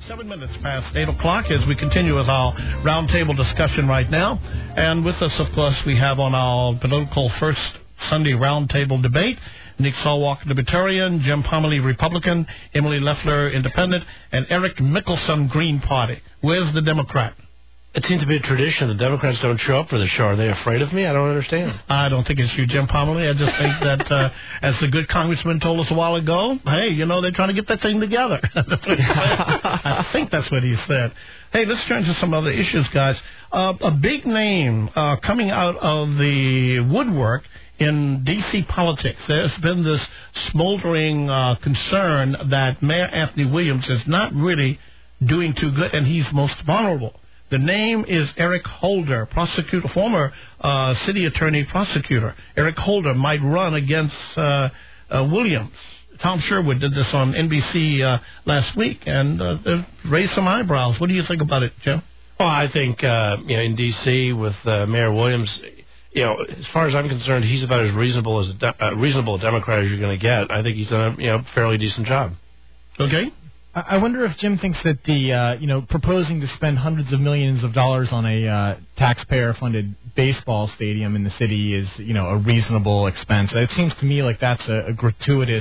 7 minutes past 8 o'clock as we continue with our roundtable discussion right now. And with us, of course, we have on our political first Sunday roundtable debate, Nick Solwalker, Libertarian, Jim Pomerly, Republican, Emily Leffler, Independent, and Eric Mickelson, Green Party. Where's the Democrat? It seems to be a tradition. The Democrats don't show up for the show. Are they afraid of me? I don't understand. I don't think it's you, Jim Pomerly. I just think that, as the good congressman told us a while ago, hey, they're trying to get that thing together. I think that's what he said. Hey, let's turn to some other issues, guys. A big name coming out of the woodwork in D.C. politics. There's been this smoldering concern that Mayor Anthony Williams is not really doing too good, and he's most vulnerable. The name is Eric Holder, prosecutor, former city attorney prosecutor. Eric Holder might run against Williams. Tom Sherwood did this on NBC last week and raised some eyebrows. What do you think about it, Jim? Well, I think in D.C. with Mayor Williams, as far as I'm concerned, he's about as reasonable a Democrat as you're going to get. I think he's done a fairly decent job. Okay. I wonder if Jim thinks that the, proposing to spend hundreds of millions of dollars on a taxpayer-funded baseball stadium in the city is, a reasonable expense. It seems to me like that's a gratuitous,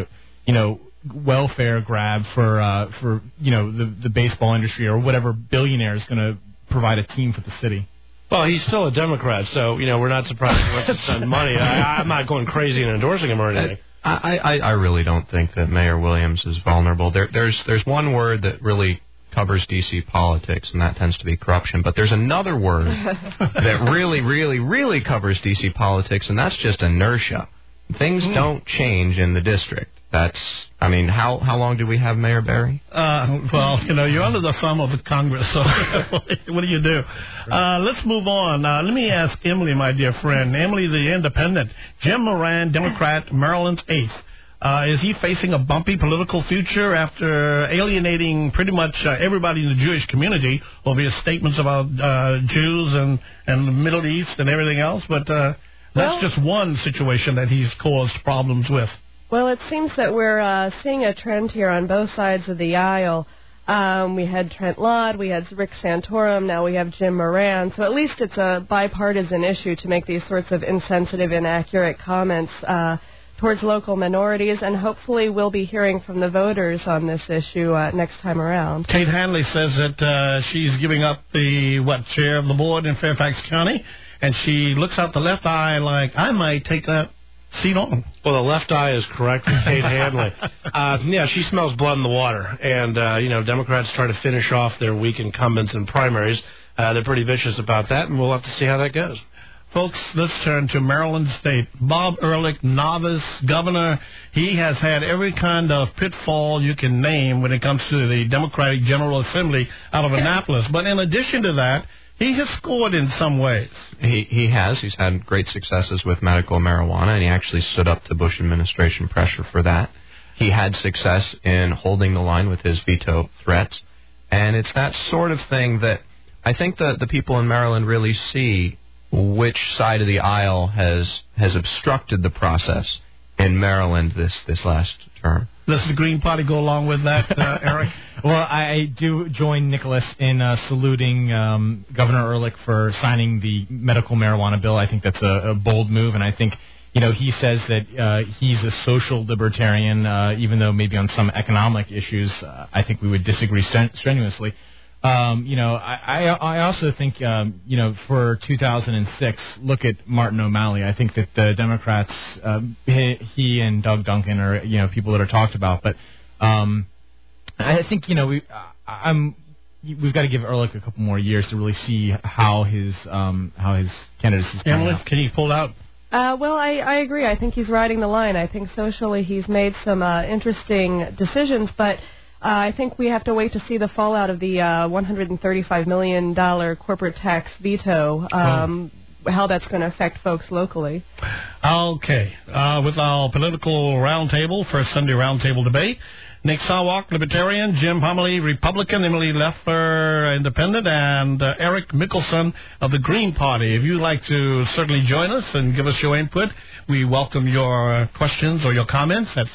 welfare grab for the baseball industry or whatever billionaire is going to provide a team for the city. Well, he's still a Democrat, so, we're not surprised he wants to spend money. I'm not going crazy and endorsing him or anything. I really don't think that Mayor Williams is vulnerable. There's one word that really covers D.C. politics, and that tends to be corruption. But there's another word that really, really, really covers D.C. politics, and that's just inertia. Things don't change in the district. How long do we have Mayor Barry? You're under the thumb of the Congress, so what do you do? Let's move on. Let me ask Emily, my dear friend. Emily, the Independent. Jim Moran, Democrat, Maryland's 8th. Is he facing a bumpy political future after alienating pretty much everybody in the Jewish community over his statements about Jews and the Middle East and everything else? But that's just one situation that he's caused problems with. Well, it seems that we're seeing a trend here on both sides of the aisle. We had Trent Lott, we had Rick Santorum, now we have Jim Moran. So at least it's a bipartisan issue to make these sorts of insensitive, inaccurate comments towards local minorities, and hopefully we'll be hearing from the voters on this issue next time around. Kate Hanley says that she's giving up the, chair of the board in Fairfax County, and she looks out the left eye like, I might take that seat on. Well, the left eye is correct for Kate Hanley. She smells blood in the water. And, Democrats try to finish off their weak incumbents in primaries. They're pretty vicious about that, and we'll have to see how that goes. Folks, let's turn to Maryland State. Bob Ehrlich, novice governor, he has had every kind of pitfall you can name when it comes to the Democratic General Assembly out of Annapolis. But in addition to that, he has scored in some ways. He has. He's had great successes with medical marijuana, and he actually stood up to Bush administration pressure for that. He had success in holding the line with his veto threats. And it's that sort of thing that I think that the people in Maryland really see which side of the aisle has obstructed the process in Maryland this last term. Does the Green Party go along with that, Eric? Well, I do join Nicholas in saluting Governor Ehrlich for signing the medical marijuana bill. I think that's a bold move, and I think, he says that he's a social libertarian, even though maybe on some economic issues I think we would disagree strenuously. I also think, for 2006, look at Martin O'Malley. I think that the Democrats, he and Doug Duncan are, people that are talked about. But I think, we've got to give Ehrlich a couple more years to really see how his candidacy is playing out. Can you pull out? Well, I agree. I think he's riding the line. I think socially he's made some interesting decisions, but I think we have to wait to see the fallout of the $135 million corporate tax veto, how that's going to affect folks locally. Okay. With our political roundtable, first Sunday roundtable debate, Nick Sawak, Libertarian, Jim Pomerly, Republican, Emily Leffler, Independent, and Eric Mickelson of the Green Party. If you'd like to certainly join us and give us your input, we welcome your questions or your comments at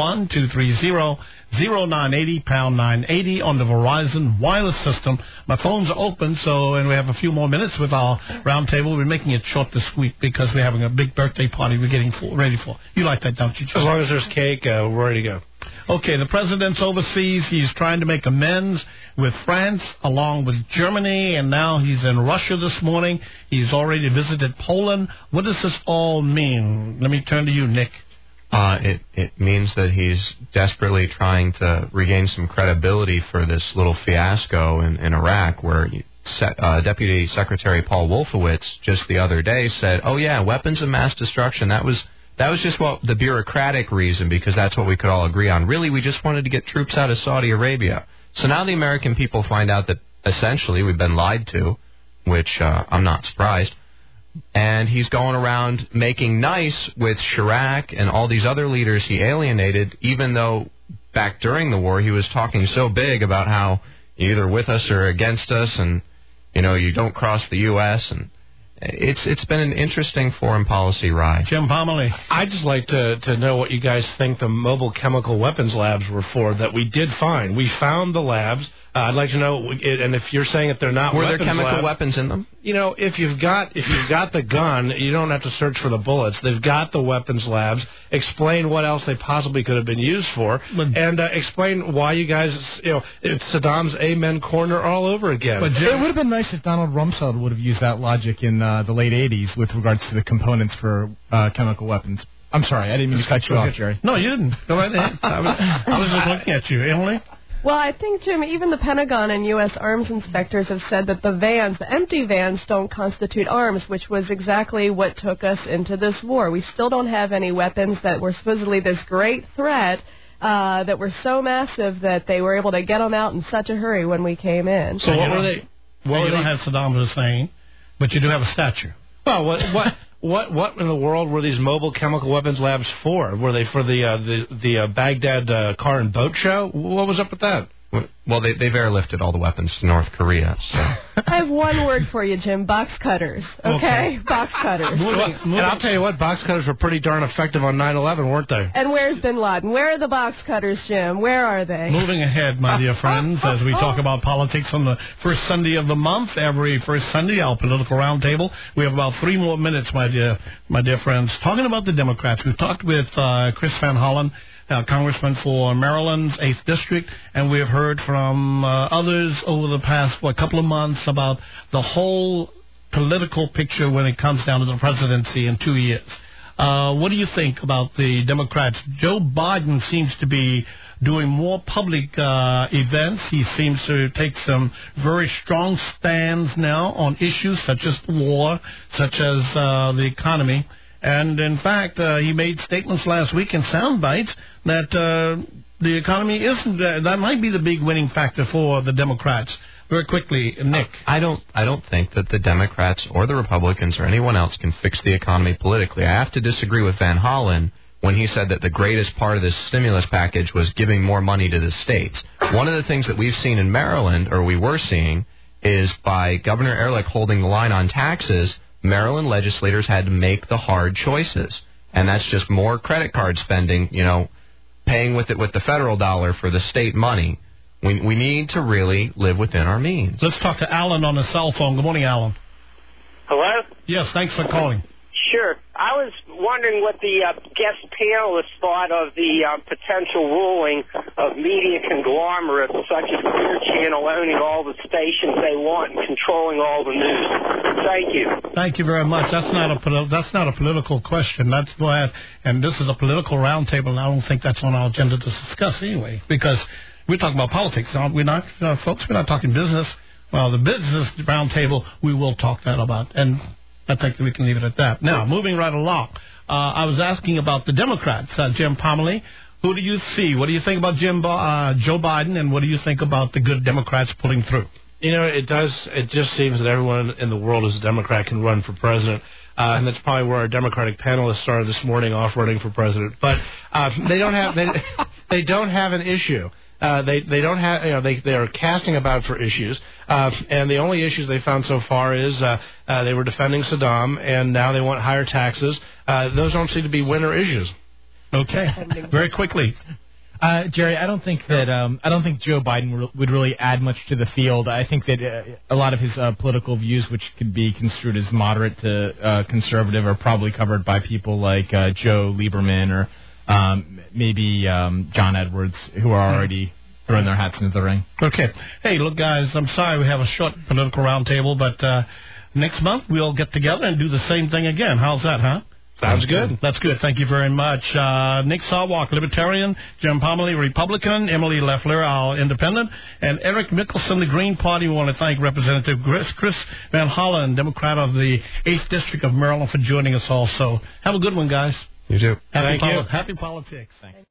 301-230-0980, pound 980 on the Verizon wireless system. My phones are open, and we have a few more minutes with our roundtable. We're making it short this week because we're having a big birthday party we're getting ready for. You like that, don't you, Joe? As long as there's cake, we're ready to go. Okay, the president's overseas. He's trying to make amends with France along with Germany, and now he's in Russia this morning. He's already visited Poland. What does this all mean? Let me turn to you, Nick. It means that he's desperately trying to regain some credibility for this little fiasco in Iraq, where Deputy Secretary Paul Wolfowitz just the other day said, "Oh yeah, weapons of mass destruction. That was just the bureaucratic reason, because that's what we could all agree on. Really, we just wanted to get troops out of Saudi Arabia." So now the American people find out that essentially we've been lied to, which I'm not surprised. And he's going around making nice with Chirac and all these other leaders he alienated, even though back during the war he was talking so big about how you're either with us or against us, and you don't cross the U.S., and it's been an interesting foreign policy ride. Jim Pomerly. I'd just like to know what you guys think the mobile chemical weapons labs were for that we did find. We found the labs. I'd like to know, and if you're saying that they're not were weapons there chemical labs, weapons in them? If you've got the gun, you don't have to search for the bullets. They've got the weapons labs. Explain what else they possibly could have been used for, and explain why you guys, it's Saddam's Amen corner all over again. But it would have been nice if Donald Rumsfeld would have used that logic in the late 80s with regards to the components for chemical weapons. I'm sorry, I didn't mean to cut you off, Jerry. No, you didn't. Go right ahead. I was just looking at you. Emily? Well, I think, Jim, even the Pentagon and U.S. arms inspectors have said that the empty vans don't constitute arms, which was exactly what took us into this war. We still don't have any weapons that were supposedly this great threat that were so massive that they were able to get them out in such a hurry when we came in. So what were they? Well, you don't have Saddam Hussein, but you do have a statue. Well, what in the world were these mobile chemical weapons labs for? Were they for the Baghdad car and boat show? What was up with that? Well, they've airlifted all the weapons to North Korea. So. I have one word for you, Jim. Box cutters. Okay? Box cutters. And I'll tell you what, box cutters were pretty darn effective on 9/11, weren't they? And where's Bin Laden? Where are the box cutters, Jim? Where are they? Moving ahead, my dear friends, as we talk about politics on the first Sunday of the month, every first Sunday, our political roundtable. We have about 3 more minutes, my dear friends, talking about the Democrats. We've talked with Chris Van Hollen, Congressman for Maryland's 8th District, and we have heard from others over the past couple of months about the whole political picture when it comes down to the presidency in 2 years. What do you think about the Democrats? Joe Biden seems to be doing more public events. He seems to take some very strong stands now on issues such as the war, such as the economy. And, in fact, he made statements last week in sound bites that the economy isn't. That might be the big winning factor for the Democrats. Very quickly, Nick. I don't think that the Democrats or the Republicans or anyone else can fix the economy politically. I have to disagree with Van Hollen when he said that the greatest part of this stimulus package was giving more money to the states. One of the things that we've seen in Maryland, or we were seeing, is by Governor Ehrlich holding the line on taxes, Maryland legislators had to make the hard choices. And that's just more credit card spending, paying with the federal dollar for the state money. We need to really live within our means. Let's talk to Alan on the cell phone. Good morning, Alan. Hello? Yes, thanks for calling. Sure. I was wondering what the guest panelists thought of the potential ruling of media conglomerates such as Clear Channel owning all the stations they want and controlling all the news. Thank you. Thank you very much. That's not a political question. That's glad, and this is a political roundtable, and I don't think that's on our agenda to discuss anyway, because we're talking about politics, aren't we not, folks? We're not talking business. Well, the business roundtable, we will talk that about, and I think that we can leave it at that. Now, moving right along, I was asking about the Democrats, Jim Pomerly. Who do you see? What do you think about Joe Biden, and what do you think about the good Democrats pulling through? You know, it does. It just seems that everyone in the world who's a Democrat can run for president. And that's probably where our Democratic panelists started this morning, off running for president. But they don't have they don't have an issue. They don't have they are casting about for issues, and the only issues they found so far is they were defending Saddam, and now they want higher taxes. Those don't seem to be winner issues. Okay, very quickly. Jerry, I don't think Joe Biden would really add much to the field. I think that a lot of his political views, which could be construed as moderate to conservative, are probably covered by people like Joe Lieberman or maybe John Edwards, who are already throwing their hats into the ring. Okay. Hey, look, guys, I'm sorry we have a short political roundtable, but next month we'll get together and do the same thing again. How's that, huh? Sounds good. That's good. Thank you very much. Nick Sarwark, Libertarian, Jim Pomerly, Republican, Emily Leffler, our Independent, and Eric Mickelson, the Green Party. We want to thank Representative Chris Van Hollen, Democrat of the 8th District of Maryland, for joining us also. Have a good one, guys. You too. Happy politics. Thanks.